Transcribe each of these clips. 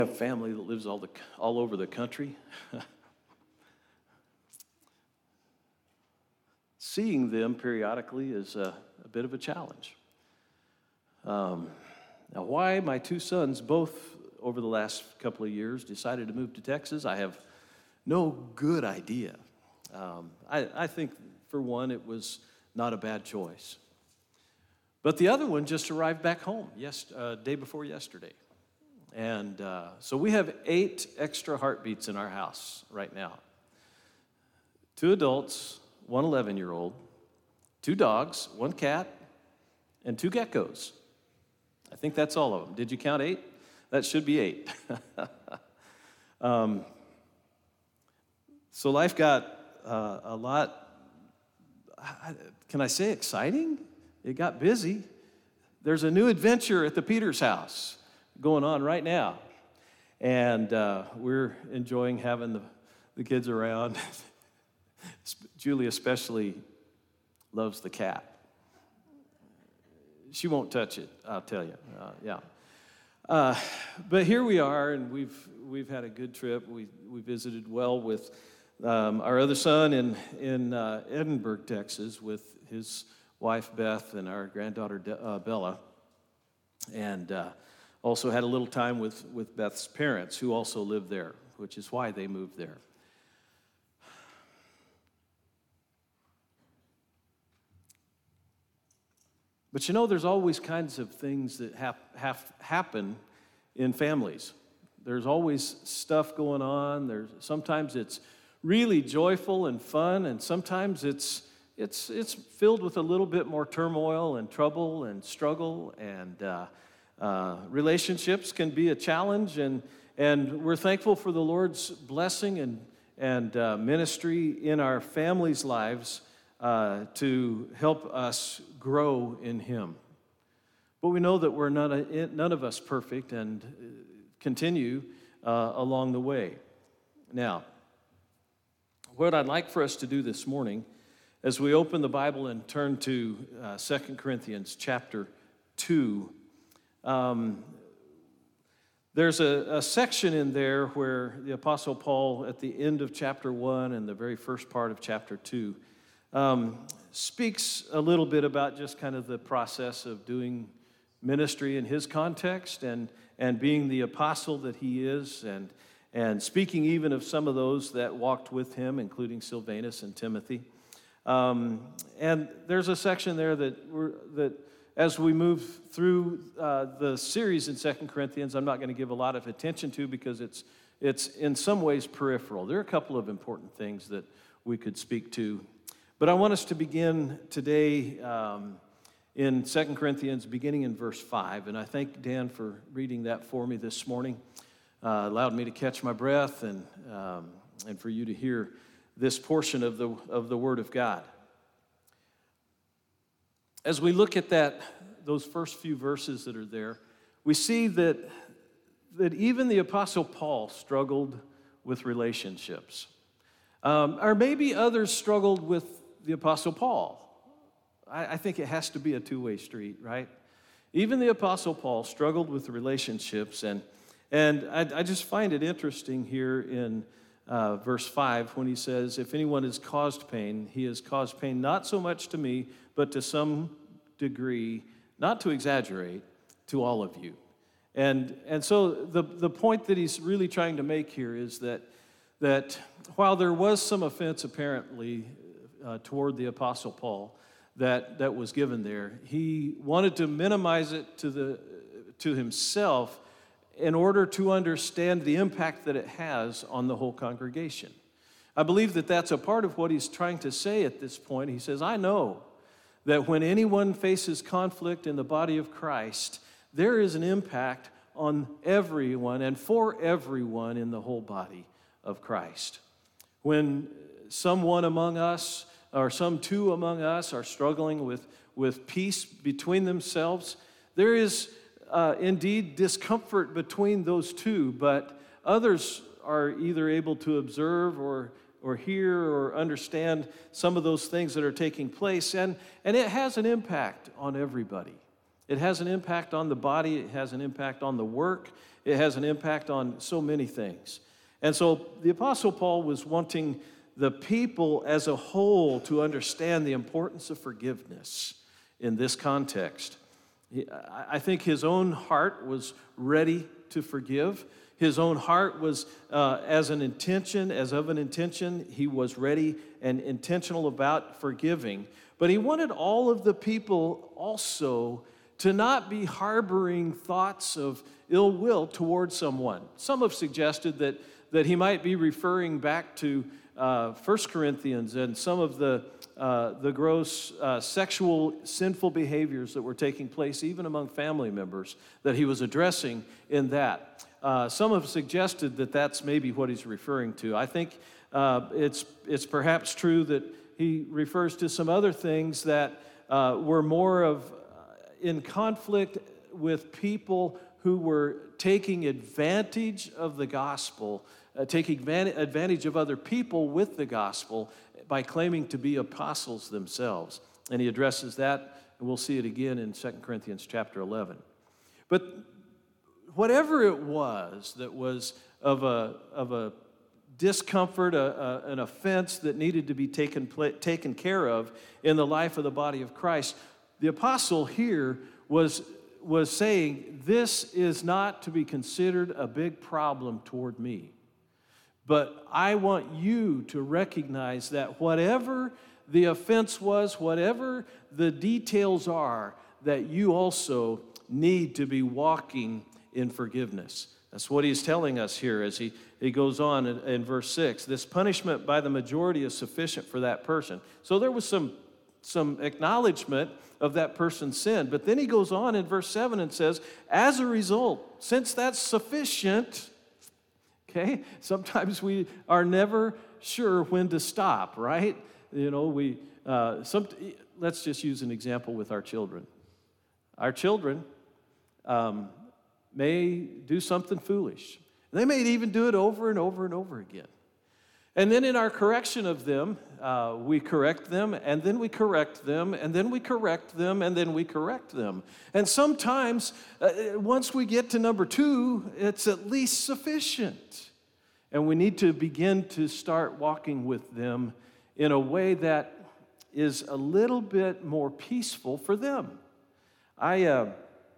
Have family that lives all over the country. Seeing them periodically is a bit of a challenge. Now, why my two sons both over the last couple of years decided to move to Texas, I have no good idea. I think, for one, it was not a bad choice. But the other one just arrived back home day before yesterday. And so we have 8 extra heartbeats in our house right now. 2 adults, 1 11-year-old, 2 dogs, 1 cat, and 2 geckos. I think that's all of them. Did you count 8? That should be 8. So life got a lot, can I say exciting? It got busy. There's a new adventure at the Peters house going on right now. And we're enjoying having the kids around. Julie especially loves the cat. She won't touch it, I'll tell you. But here we are, and we've had a good trip. We visited well with our other son in Edinburgh, Texas, with his wife Beth and our granddaughter Bella, and also had a little time with Beth's parents, who also live there, which is why they moved there. But you know, there's always kinds of things that happen in families. There's always stuff going on. Sometimes it's really joyful and fun, and sometimes it's filled with a little bit more turmoil and trouble and struggle, and relationships can be a challenge, and we're thankful for the Lord's blessing and ministry in our families' lives to help us grow in Him. But we know that we're none of us perfect, and continue along the way. Now, what I'd like for us to do this morning, as we open the Bible and turn to 2 Corinthians chapter 2, there's a section in there where the Apostle Paul, at the end of chapter 1 and the very first part of chapter 2, speaks a little bit about just kind of the process of doing ministry in his context, and being the apostle that he is, and speaking even of some of those that walked with him, including Silvanus and Timothy. And there's a section there that as we move through the series in 2 Corinthians, I'm not going to give a lot of attention to, because it's in some ways peripheral. There are a couple of important things that we could speak to. But I want us to begin today in 2 Corinthians, beginning in verse 5. And I thank Dan for reading that for me this morning. Allowed me to catch my breath, and for you to hear this portion of the Word of God. As we look at those first few verses that are there, we see that even the Apostle Paul struggled with relationships. Or maybe others struggled with the Apostle Paul. I think it has to be a two-way street, right? Even the Apostle Paul struggled with relationships, and I just find it interesting here in verse 5 when he says, if anyone has caused pain, he has caused pain not so much to me, but to some degree, not to exaggerate, to all of you. And so the point that he's really trying to make here is that while there was some offense apparently toward the Apostle Paul that was given there, he wanted to minimize it to himself in order to understand the impact that it has on the whole congregation. I believe that that's a part of what he's trying to say at this point. He says, I know that when anyone faces conflict in the body of Christ, there is an impact on everyone and for everyone in the whole body of Christ. When someone among us, or some two among us, are struggling with peace between themselves, there is indeed discomfort between those two, but others are either able to observe or hear or understand some of those things that are taking place, and it has an impact on everybody. It has an impact on the body, it has an impact on the work, It has an impact on so many things. And so the Apostle Paul was wanting the people as a whole to understand the importance of forgiveness in this context. I think his own heart was ready to forgive. His own heart was, as of an intention, he was ready and intentional about forgiving. But he wanted all of the people also to not be harboring thoughts of ill will towards someone. Some have suggested that he might be referring back to 1 Corinthians and some of the gross sexual sinful behaviors that were taking place even among family members that he was addressing in that. Some have suggested that that's maybe what he's referring to. I think it's perhaps true that he refers to some other things that were more of in conflict with people who were taking advantage of the gospel, taking advantage of other people with the gospel by claiming to be apostles themselves. And he addresses that, and we'll see it again in 2 Corinthians chapter 11. But whatever it was that was of a discomfort, an offense that needed to be taken care of in the life of the body of Christ, the apostle here was saying, this is not to be considered a big problem toward me. But I want you to recognize that whatever the offense was, whatever the details are, that you also need to be walking in forgiveness. That's what he's telling us here as he goes on in verse 6. This punishment by the majority is sufficient for that person. So there was some acknowledgement of that person's sin. But then he goes on in verse 7 and says, as a result, since that's sufficient, okay, sometimes we are never sure when to stop, right? You know, let's just use an example with our children. Our children may do something foolish. They may even do it over and over and over again. And then in our correction of them, we correct them, and then we correct them, and then we correct them, and then we correct them. And sometimes, once we get to number 2, it's at least sufficient. And we need to begin to start walking with them in a way that is a little bit more peaceful for them. As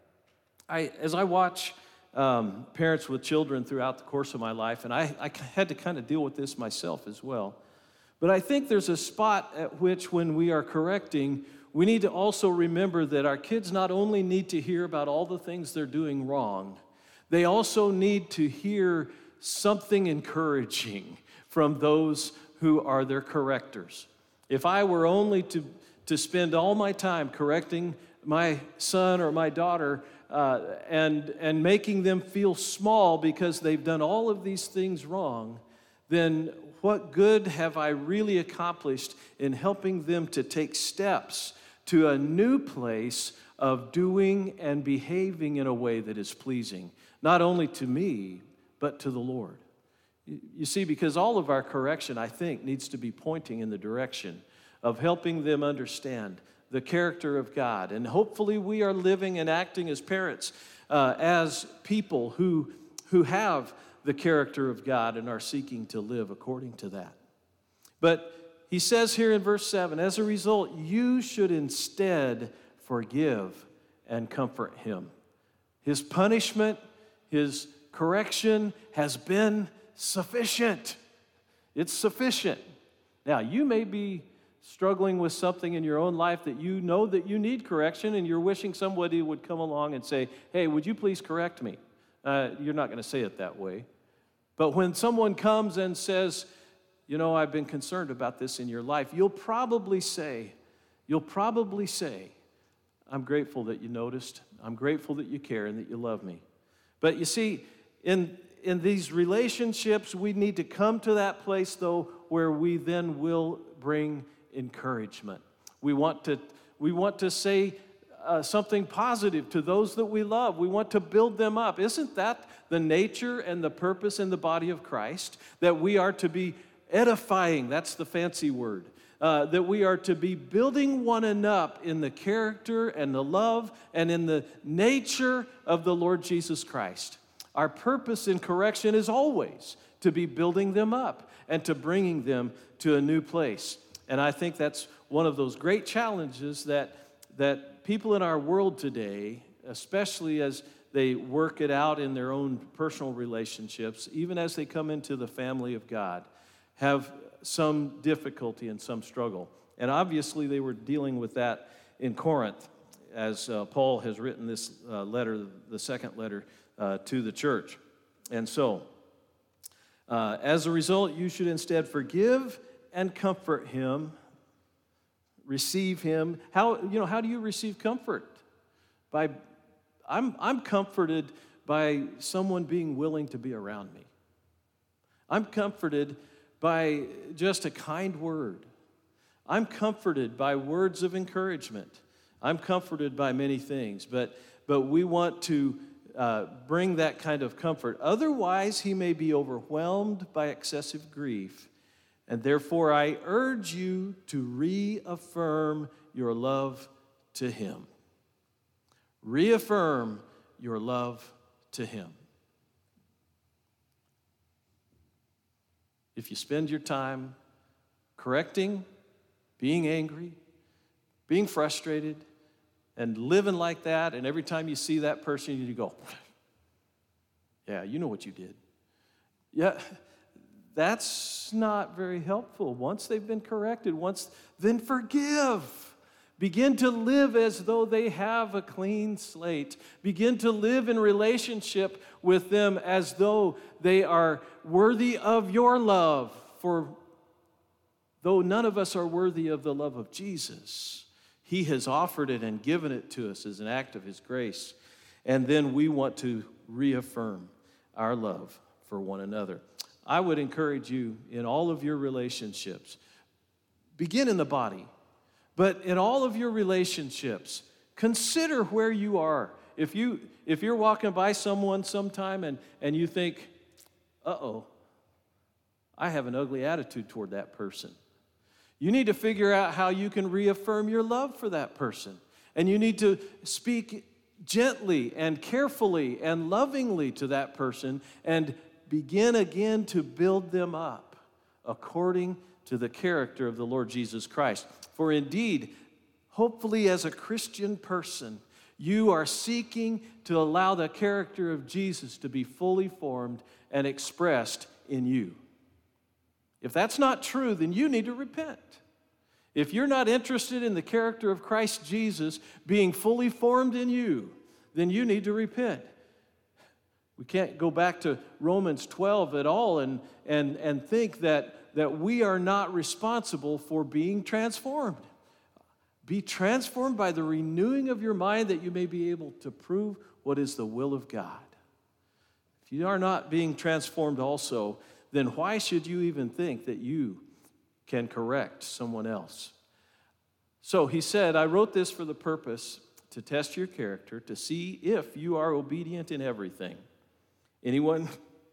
I watch parents with children throughout the course of my life, and I had to kind of deal with this myself as well. But I think there's a spot at which when we are correcting, we need to also remember that our kids not only need to hear about all the things they're doing wrong, they also need to hear something encouraging from those who are their correctors. If I were only to spend all my time correcting my son or my daughter and making them feel small because they've done all of these things wrong, then what good have I really accomplished in helping them to take steps to a new place of doing and behaving in a way that is pleasing, not only to me, but to the Lord? You see, because all of our correction, I think, needs to be pointing in the direction of helping them understand the character of God. And hopefully we are living and acting as parents, as people who have the character of God and are seeking to live according to that. But he says here in verse 7, as a result, you should instead forgive and comfort him. His punishment, his correction has been sufficient. It's sufficient. Now, you may be struggling with something in your own life that you know that you need correction, and you're wishing somebody would come along and say, hey, would you please correct me? You're not going to say it that way. But when someone comes and says, you know, I've been concerned about this in your life, you'll probably say, I'm grateful that you noticed. I'm grateful that you care and that you love me. But you see, in these relationships, we need to come to that place, though, where we then will bring encouragement. We want to say something positive to those that we love. We want to build them up. Isn't that the nature and the purpose in the body of Christ? That we are to be edifying, that's the fancy word. That we are to be building one up in the character and the love and in the nature of the Lord Jesus Christ. Our purpose in correction is always to be building them up and to bringing them to a new place. And I think that's one of those great challenges that people in our world today, especially as they work it out in their own personal relationships, even as they come into the family of God, have some difficulty and some struggle. And obviously they were dealing with that in Corinth, as Paul has written this letter, the second letter to the church. And so, as a result, you should instead forgive and comfort him, receive him. How do you receive comfort? I'm comforted by someone being willing to be around me. I'm comforted by just a kind word. I'm comforted by words of encouragement. I'm comforted by many things, but we want to bring that kind of comfort. Otherwise, he may be overwhelmed by excessive grief, and therefore I urge you to reaffirm your love to him. Reaffirm your love to him. If you spend your time correcting, being angry, being frustrated, and living like that, and every time you see that person, you go, yeah, you know what you did. Yeah, that's not very helpful. Once they've been corrected, then forgive. Begin to live as though they have a clean slate. Begin to live in relationship with them as though they are worthy of your love. For though none of us are worthy of the love of Jesus, he has offered it and given it to us as an act of his grace. And then we want to reaffirm our love for one another. I would encourage you in all of your relationships, begin in the body, but in all of your relationships, consider where you are. If you're walking by someone sometime and you think, uh-oh, I have an ugly attitude toward that person, you need to figure out how you can reaffirm your love for that person. And you need to speak gently and carefully and lovingly to that person and begin again to build them up according to the character of the Lord Jesus Christ. For indeed, hopefully as a Christian person, you are seeking to allow the character of Jesus to be fully formed and expressed in you. If that's not true, then you need to repent. If you're not interested in the character of Christ Jesus being fully formed in you, then you need to repent. We can't go back to Romans 12 at all and think that we are not responsible for being transformed. Be transformed by the renewing of your mind that you may be able to prove what is the will of God. If you are not being transformed also, then why should you even think that you can correct someone else? So he said, I wrote this for the purpose to test your character, to see if you are obedient in everything. Anyone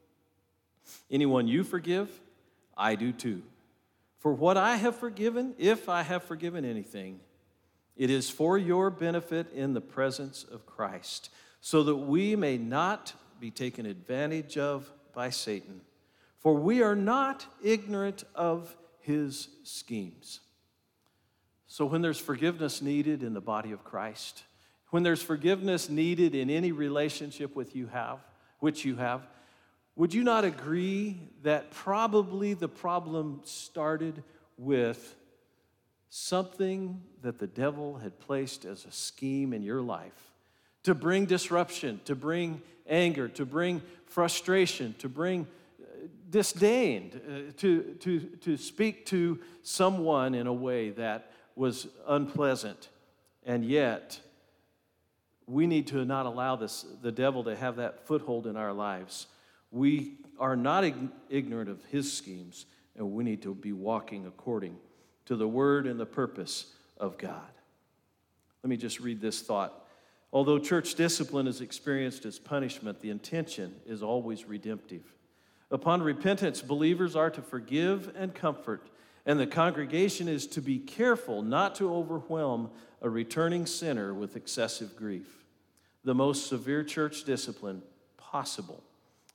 you forgive, I do too. For what I have forgiven, if I have forgiven anything, it is for your benefit in the presence of Christ, so that we may not be taken advantage of by Satan. For we are not ignorant of his schemes. So when there's forgiveness needed in the body of Christ, when there's forgiveness needed in any relationship which you have, would you not agree that probably the problem started with something that the devil had placed as a scheme in your life to bring disruption, to bring anger, to bring frustration, to bring disdain, to speak to someone in a way that was unpleasant. And yet, we need to not allow the devil to have that foothold in our lives. We are not ignorant of his schemes, and we need to be walking according to the word and the purpose of God. Let me just read this thought. Although church discipline is experienced as punishment, the intention is always redemptive. Upon repentance, believers are to forgive and comfort, and the congregation is to be careful not to overwhelm a returning sinner with excessive grief. The most severe church discipline possible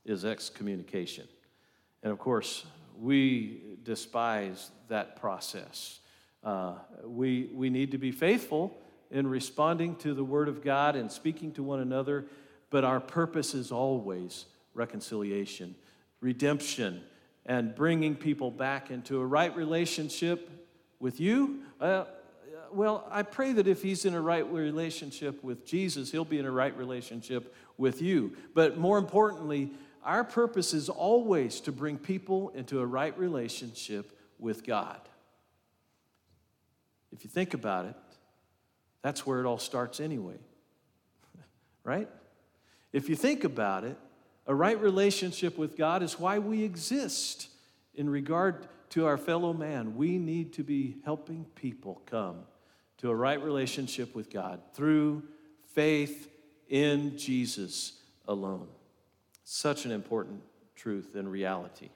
is excommunication. And of course, we despise that process. We need to be faithful in responding to the Word of God and speaking to one another, but our purpose is always reconciliation, redemption, and bringing people back into a right relationship with you. Well, I pray that if he's in a right relationship with Jesus, he'll be in a right relationship with you. But more importantly, our purpose is always to bring people into a right relationship with God. If you think about it, that's where it all starts anyway, right? If you think about it, a right relationship with God is why we exist. In regard to our fellow man, we need to be helping people come to a right relationship with God through faith in Jesus alone. Such an important truth and reality.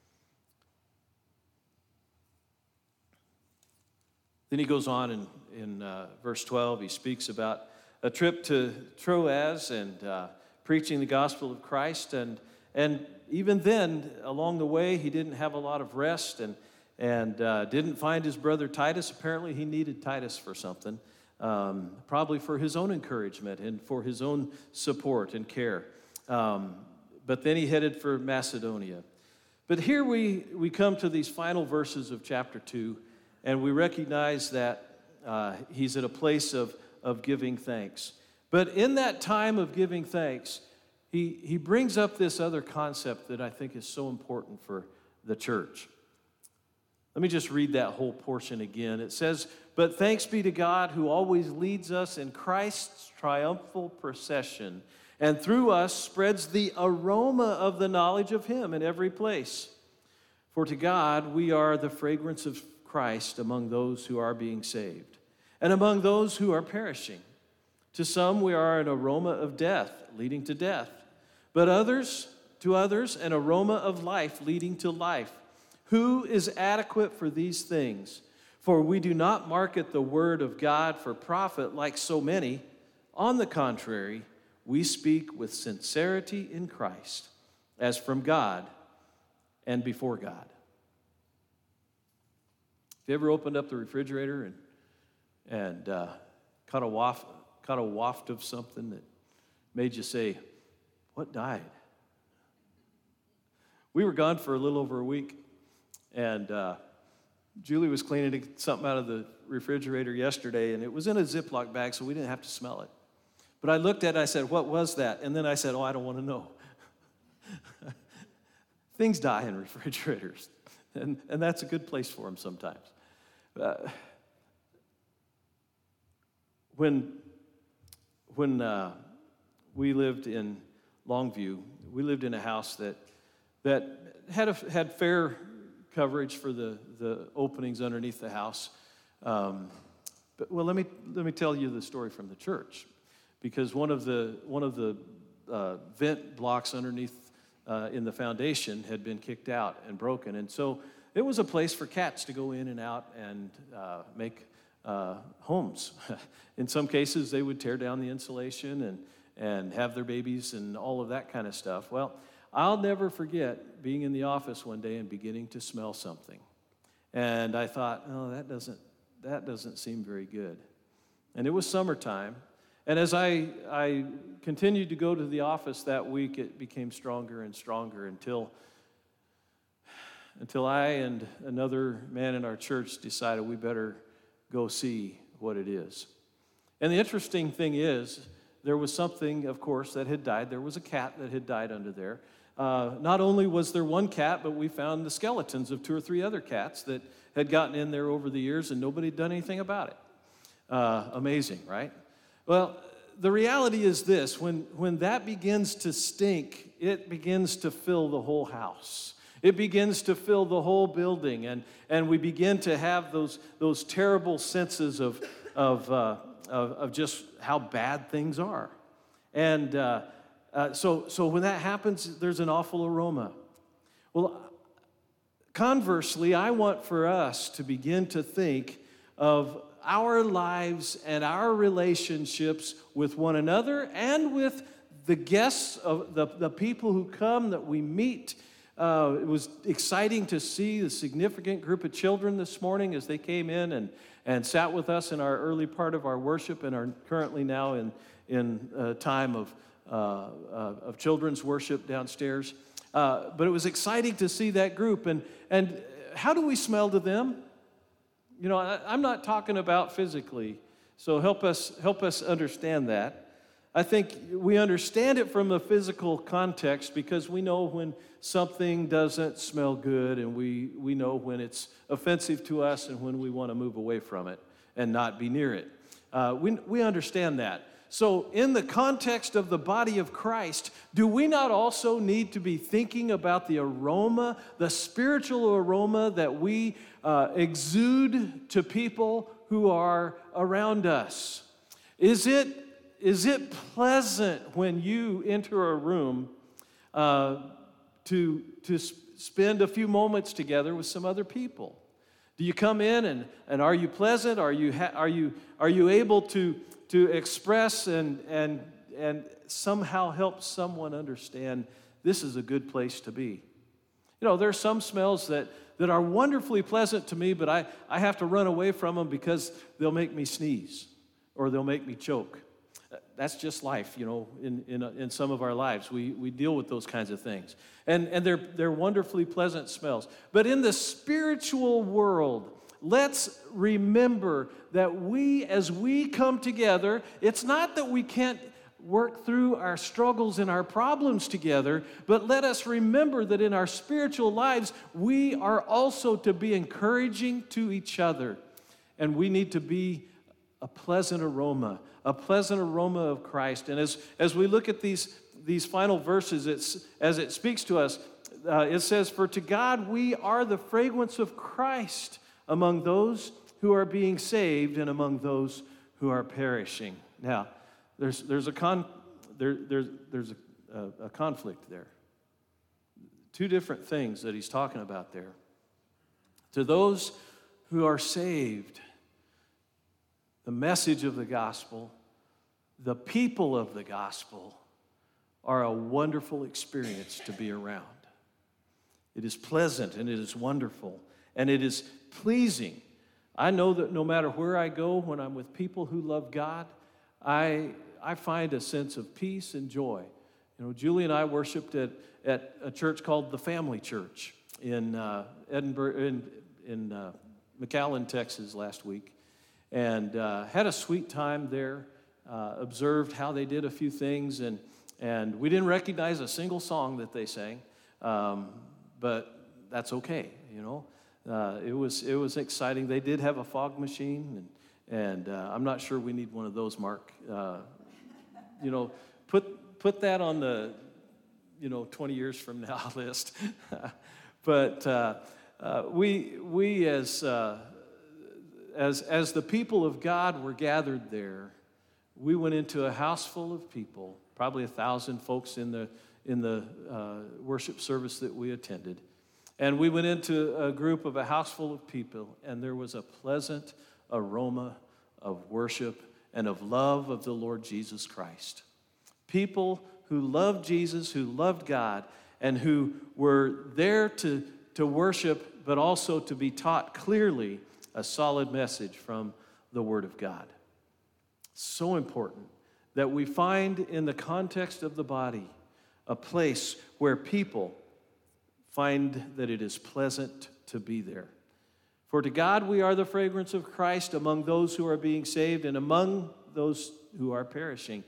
Then he goes on in verse 12, he speaks about a trip to Troas and preaching the gospel of Christ. And even then, along the way, he didn't have a lot of rest and didn't find his brother Titus. Apparently, he needed Titus for something, probably for his own encouragement and for his own support and care. But then he headed for Macedonia. But here we come to these final verses of chapter 2, and we recognize that he's at a place of giving thanks. But in that time of giving thanks, he brings up this other concept that I think is so important for the church. Let me just read that whole portion again. It says, "But thanks be to God who always leads us in Christ's triumphal procession, and through us spreads the aroma of the knowledge of him in every place. For to God we are the fragrance of Christ among those who are being saved, and among those who are perishing. To some we are an aroma of death, leading to death, but to others an aroma of life, leading to life. Who is adequate for these things? For we do not market the word of God for profit like so many. On the contrary, we speak with sincerity in Christ, as from God and before God." Have you ever opened up the refrigerator and caught a waft of something that made you say, "What died?" We were gone for a little over a week, and Julie was cleaning something out of the refrigerator yesterday, and it was in a Ziploc bag, so we didn't have to smell it. But I looked at it, I said, "What was that?" And then I said, "Oh, I don't want to know." Things die in refrigerators, and that's a good place for them sometimes. When we lived in Longview, we lived in a house that had fair coverage for the openings underneath the house. But let me tell you the story from the church, because one of the vent blocks underneath in the foundation had been kicked out and broken, and so it was a place for cats to go in and out and make homes. In some cases, they would tear down the insulation and have their babies and all of that kind of stuff. Well, I'll never forget being in the office one day and beginning to smell something. And I thought, "Oh, that doesn't seem very good." And it was summertime. And as I continued to go to the office that week, it became stronger and stronger until I and another man in our church decided we better go see what it is. And the interesting thing is, there was something, of course, that had died. There was a cat that had died under there. Not only was there one cat, but we found the skeletons of 2 or 3 other cats that had gotten in there over the years, and nobody had done anything about it. Amazing, right? Well, the reality is this: when that begins to stink, it begins to fill the whole house. It begins to fill the whole building, and we begin to have those terrible senses of just how bad things are. And so when that happens, there's an awful aroma. Well, conversely, I want for us to begin to think of our lives and our relationships with one another and with the guests, of the people who come that we meet. It was exciting to see the significant group of children this morning as they came in and sat with us in our early part of our worship and are currently now in a time of children's worship downstairs. But it was exciting to see that group. And how do we smell to them? You know, I'm not talking about physically, so help us understand that. I think we understand it from a physical context because we know when something doesn't smell good, and we know when it's offensive to us and when we want to move away from it and not be near it. We understand that. So in the context of the body of Christ, do we not also need to be thinking about the aroma, the spiritual aroma that we exude to people who are around us? Is it pleasant when you enter a room to spend a few moments together with some other people? Do you come in and are you pleasant? Are you able to express and somehow help someone understand this is a good place to be? You know, there are some smells that are wonderfully pleasant to me, but I have to run away from them because they'll make me sneeze or they'll make me choke. That's just life, you know, in some of our lives. We deal with those kinds of things. And they're wonderfully pleasant smells. But in the spiritual world, let's remember that as we come together, it's not that we can't work through our struggles and our problems together, but let us remember that in our spiritual lives, we are also to be encouraging to each other. And we need to be a pleasant aroma of Christ. And as we look at these final verses, as it speaks to us, it says, "For to God we are the fragrance of Christ among those who are being saved and among those who are perishing." Now, there's a conflict there. Two different things that he's talking about there. To those who are saved, the message of the gospel, the people of the gospel are a wonderful experience to be around. It is pleasant and it is wonderful and it is pleasing. I know that no matter where I go, when I'm with people who love God, I find a sense of peace and joy. You know, Julie and I worshiped at a church called the Family Church in Edinburgh, in McAllen, Texas last week. And had a sweet time there, observed how they did a few things, and we didn't recognize a single song that they sang, but that's okay, you know. It was exciting. They did have a fog machine, and I'm not sure we need one of those, Mark. You know, put that on the 20 years from now list. But we as the people of God were gathered there, we went into a house full of people, probably 1,000 folks in the worship service that we attended. And we went into a house full of people, and there was a pleasant aroma of worship and of love of the Lord Jesus Christ. People who loved Jesus, who loved God, and who were there to worship, but also to be taught clearly a solid message from the Word of God. So important that we find in the context of the body a place where people find that it is pleasant to be there. For to God we are the fragrance of Christ among those who are being saved and among those who are perishing.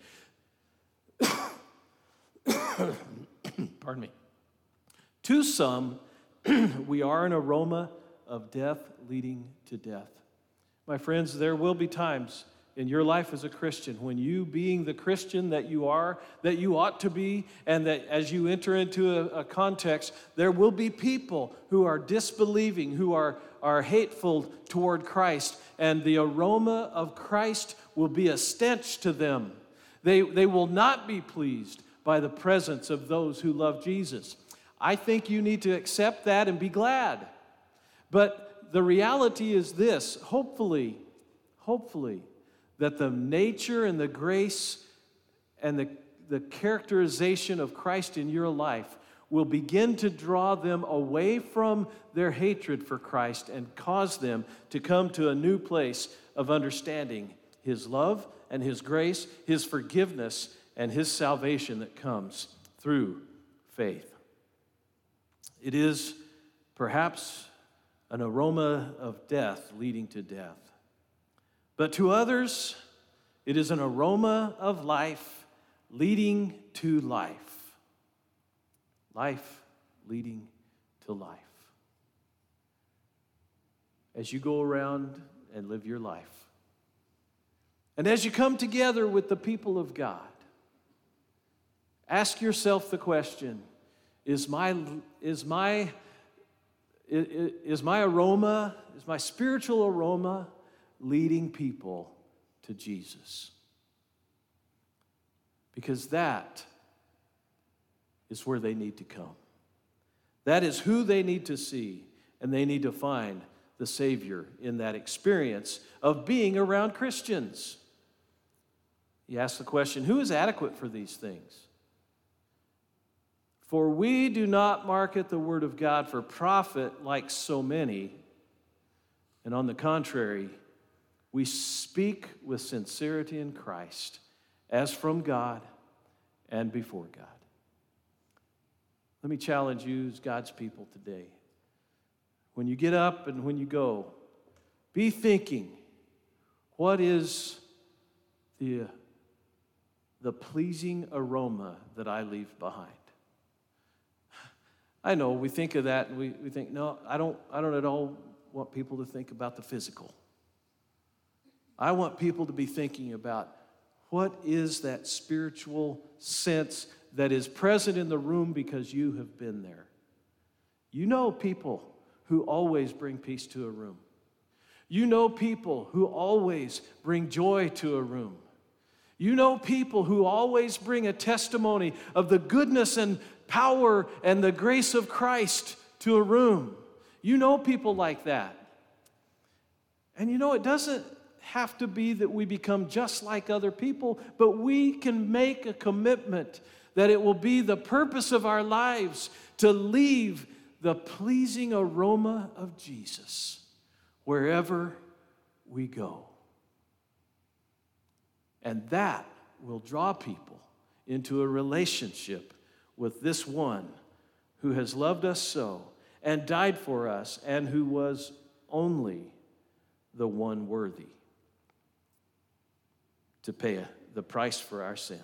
Pardon me. To some, we are an aroma of death leading to death. My friends, there will be times in your life as a Christian when you, being the Christian that you are, that you ought to be, and that as you enter into a context, there will be people who are disbelieving, who are hateful toward Christ, and the aroma of Christ will be a stench to them. They will not be pleased by the presence of those who love Jesus. I think you need to accept that and be glad. But the reality is this, hopefully, that the nature and the grace and the characterization of Christ in your life will begin to draw them away from their hatred for Christ and cause them to come to a new place of understanding His love and His grace, His forgiveness, and His salvation that comes through faith. It is perhaps an aroma of death leading to death. But to others, it is an aroma of life leading to life. Life leading to life. As you go around and live your life, and as you come together with the people of God, ask yourself the question, is my aroma, is my spiritual aroma leading people to Jesus? Because that is where they need to come. That is who they need to see, and they need to find the Savior in that experience of being around Christians. You ask the question, who is adequate for these things? For we do not market the word of God for profit like so many, and on the contrary, we speak with sincerity in Christ, as from God and before God. Let me challenge you as God's people today. When you get up and when you go, be thinking, what is the pleasing aroma that I leave behind? I know we think of that and we think, no, I don't at all want people to think about the physical. I want people to be thinking about what is that spiritual sense that is present in the room because you have been there. You know people who always bring peace to a room. You know people who always bring joy to a room. You know people who always bring a testimony of the goodness and power and the grace of Christ to a room. You know people like that. And you know, it doesn't have to be that we become just like other people, but we can make a commitment that it will be the purpose of our lives to leave the pleasing aroma of Jesus wherever we go. And that will draw people into a relationship with this one who has loved us so and died for us and who was only the one worthy to pay the price for our sin.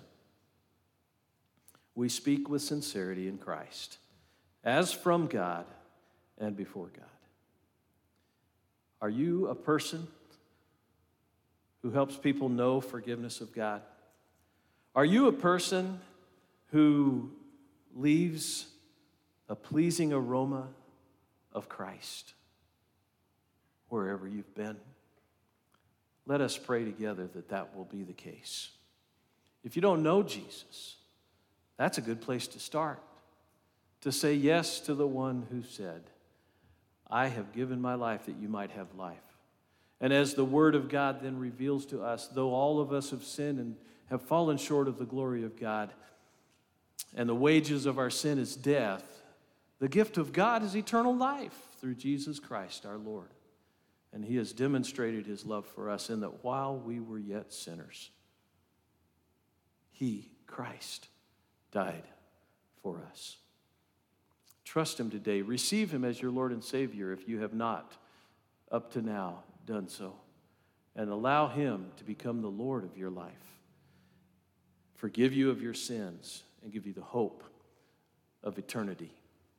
We speak with sincerity in Christ, as from God and before God. Are you a person who helps people know forgiveness of God? Are you a person who leaves a pleasing aroma of Christ wherever you've been? Let us pray together that that will be the case. If you don't know Jesus, that's a good place to start. To say yes to the one who said, I have given my life that you might have life. And as the Word of God then reveals to us, though all of us have sinned and have fallen short of the glory of God, and the wages of our sin is death, the gift of God is eternal life through Jesus Christ our Lord. And He has demonstrated His love for us in that while we were yet sinners, He, Christ, died for us. Trust Him today. Receive Him as your Lord and Savior if you have not, up to now, done so. And allow Him to become the Lord of your life. Forgive you of your sins and give you the hope of eternity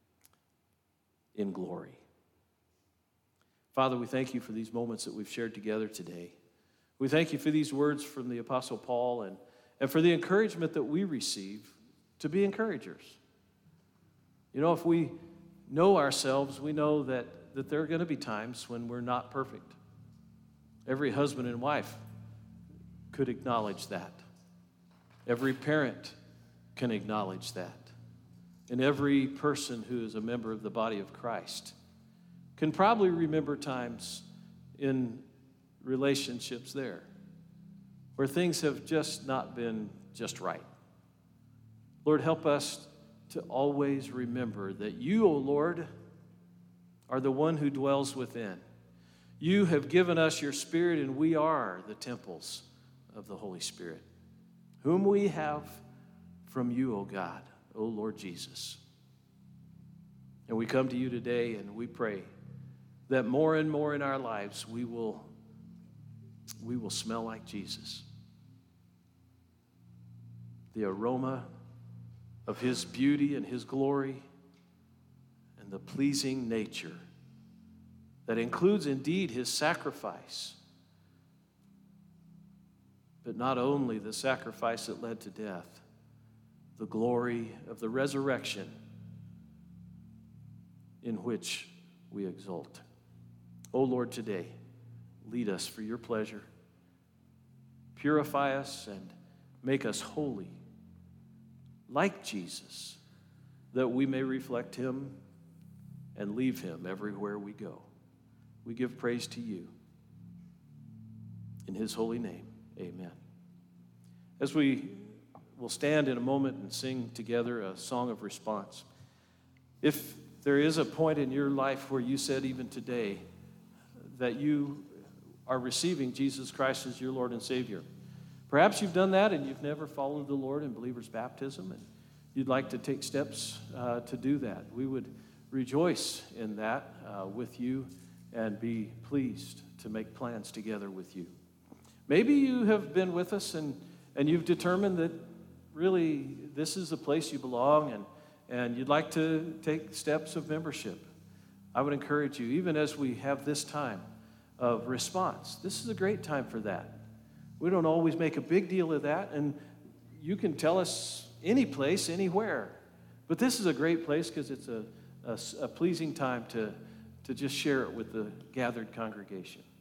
in glory. Father, we thank you for these moments that we've shared together today. We thank you for these words from the Apostle Paul and for the encouragement that we receive to be encouragers. You know, if we know ourselves, we know that there are going to be times when we're not perfect. Every husband and wife could acknowledge that. Every parent can acknowledge that. And every person who is a member of the body of Christ can probably remember times in relationships there where things have just not been just right. Lord, help us to always remember that you, O Lord, are the one who dwells within. You have given us your Spirit, and we are the temples of the Holy Spirit, whom we have from you, O God, O Lord Jesus. And we come to you today, and we pray that more and more in our lives we will smell like Jesus. The aroma of his beauty and his glory and the pleasing nature that includes indeed his sacrifice, but not only the sacrifice that led to death, the glory of the resurrection in which we exult. O Lord, today, lead us for your pleasure. Purify us and make us holy, like Jesus, that we may reflect him and leave him everywhere we go. We give praise to you. In his holy name, amen. As we will stand in a moment and sing together a song of response, if there is a point in your life where you said even today that you are receiving Jesus Christ as your Lord and Savior, perhaps you've done that and you've never followed the Lord in believer's baptism, and you'd like to take steps to do that. We would rejoice in that with you and be pleased to make plans together with you. Maybe you have been with us and you've determined that really this is the place you belong, and you'd like to take steps of membership. I would encourage you, even as we have this time of response, this is a great time for that. We don't always make a big deal of that, and you can tell us any place, anywhere. But this is a great place because it's a pleasing time to just share it with the gathered congregation.